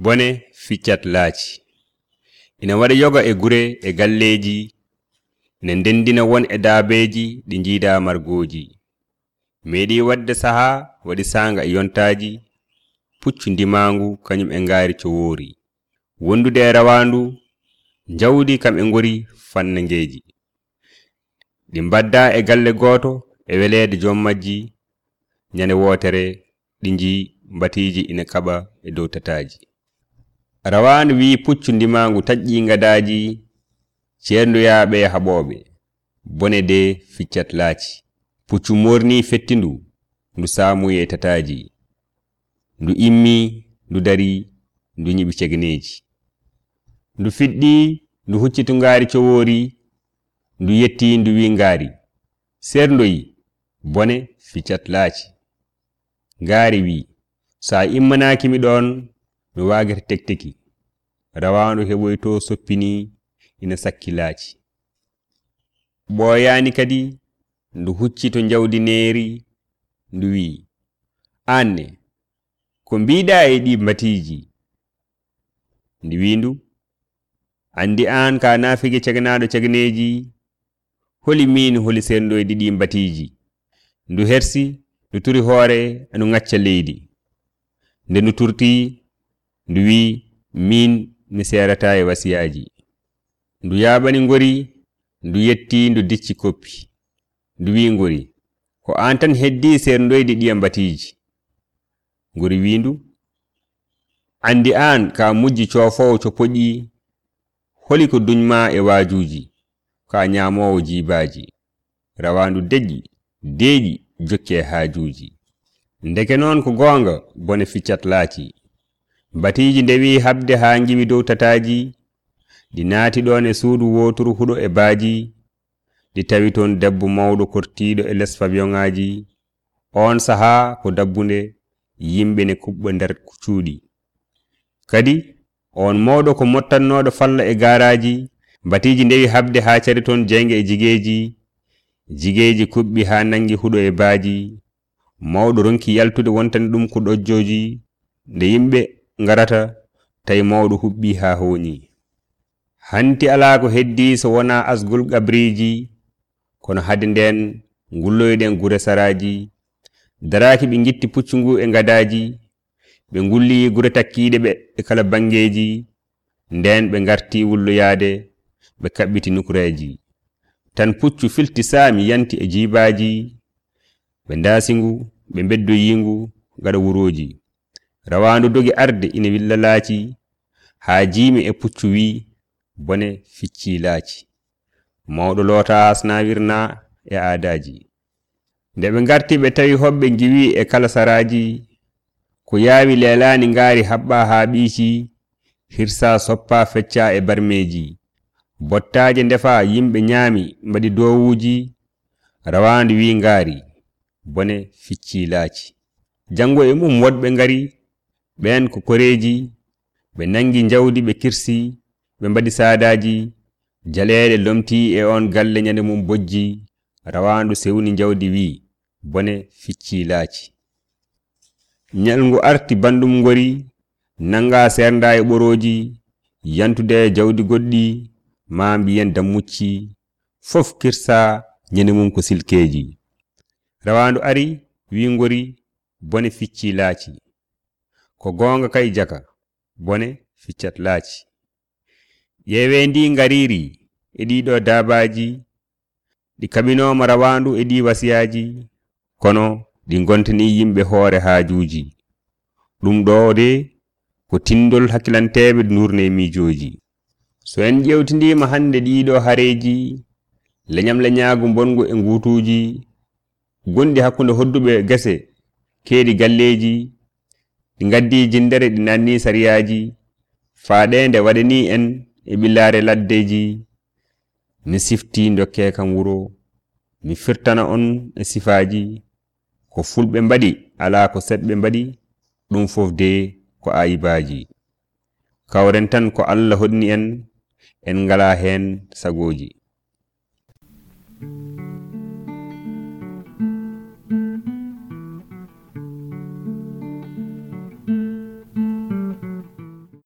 bone ficcat laaci. Ina waɗa yoga e gure e galleji, ne ndendina won e daabeji ɗi jiida margoji. Meeɗi wadde saha waɗi sanga e yontaji, puccu ndimangu kañum e ngaari cowoori. Wondude e rawandu, jawdi kam e ngori fannangeji. Ɗi mbadda e galle goto e weleede jommajji, ñande wotere ɗi nji batiji ina kaɓa e dow tataji. Rawandu wi puccu ndimangu taƴƴi ngadaji, ceernoyaɓe e haɓoɓe, bone de ficcat laaci. Puccu morni fettindu, ndu saamuyi e tataji, ndu immi, ndu dari, ndu ñiɓi cegeneji. Ndu fiɗɗi, ndu huccitu ngaari cowoori, ndu yetti, ndu wi ngaari, serdoyi, bone ficcat laaci. Ngaari wi, sa immanaki mi ɗon, mi wagete tekteki. Rawandu heɓoyto soppini, ina sakki laaci. Ɓooyani kadi, ndu huccito jawdi neeri, ndu wi, anne, ko mbiɗa e ɗi batiji. Ndi windu, andi an ka nafige cegenaɗo cegeneji, holi min holi sendoyde ɗi batiji. Ndu hersi, ndu turi hoore, ndu ngacca leydi. Nde ndu turti, ndu wi, min mi serata e wasiyaji. Ndu yaɓani ngori, ndu yetti, ndu dicci koppi. Ndu wi ngori, ko an tan heddi serdoyde ɗi batiji. Ngori windu, andi an ka mujji cofowo copoƴi, holi ko duñma e wajuji, ka ñamowo jibaji. Rawandu deƴƴi jokke hajuji. Ndeke noon ko gonga, bone ficcat laaci. Batiji ndewi habde ha ngiwi dow tataji, ɗi naati ɗon e suudu woturu huɗo e baaji, ɗi tawi toon debbo mawɗo kortiɗo e les pavillonŋaji. On saha ko dabbunde, yimɓe ne kuɓɓa nder cuuɗi. Kadi on mawɗo ko mottannoɗo falla e garaji, batiji ndewi habde ha cari toon jeyge e jigeji kuɓɓi ha nangi huɗo e baaji. Mawɗo ronki yaltude wontani ɗum ko ɗojjoji, nde yimɓe ngarata tawi mawɗo huɓɓi ha hoñi. Hanti ala ko heddi so wona asgol gabriji, kono hade nden ngulloyɗen gure saraji. Daraki ɓe gitti puccu ngu e ngadaji, ɓe ngulli gure takkiɗe ɓe e kala bangeji, nden ɓe garti wulloyade, ɓe kaɓɓiti nukureji. Tan puccu filti saami yanti e jibaji, ɓe ndasingu, ɓe beddoyingu gaɗa wuroji. Rawandu dogi arde ina willa laaci, ha jimi e puccu wi, bone ficci laaci. Mawɗo loota asnawirna e aadaji. Nde ɓe garti ɓe tawi hoɓɓe giwi e kala saraji, ko yawi lelani ngaari haɓɓa ha ɓiici, hirsa soppa fecca e barmeji. Bottaje ndefa yimɓe ñaami mbaɗi dowuji. Rawandu wi ngaari, bone ficci laaci. Jango e mum woɗɓe ngari, ɓen ko koreji, ɓe nangi jawdi ɓe kirsi, ɓe mbaɗi saadaji. Jaleɗe lomti e on galle ñande mum bojji. Rawandu sewni jawdi wi, bone ficci laaci. Ñalngu arti bandum ngori, nanga sernda e ɓoroji, yantude jawdi goɗɗi, ma mbiyen dammucci, fof kirsa ñande mum ko silkeji. Rawandu ari wi ngori, bone ficci laaci. Ko gonga kay jaka, bone ficcat laaci. Yewe ndi ngariri e ɗiɗo dabaji, ɗi kabinoma rawandu e ɗi wasiyaji, kono ɗi gontani yimɓe hoore hajuji. Ɗum ɗo de ko tindol hakkilanteɓe durne mijoji. So en ƴewtidima hande ɗiɗo hareji, leñam leñagu bongo e ngutuji, gonɗi hakkude hodduɓe gese keeɗi galleji, ɗi gaddi jindere ɗi nanni sariyaji, faaɗende waɗani en e ɓillare laddeji. Mi sifti dokke kam wuro, mi firtana on e sifaji, ko fulɓe mbaɗi ala ko seɗɓe mbaɗi, ɗum fof de ko ayibaji. Kawren tan ko Allah hodni en ngala hen sagoji.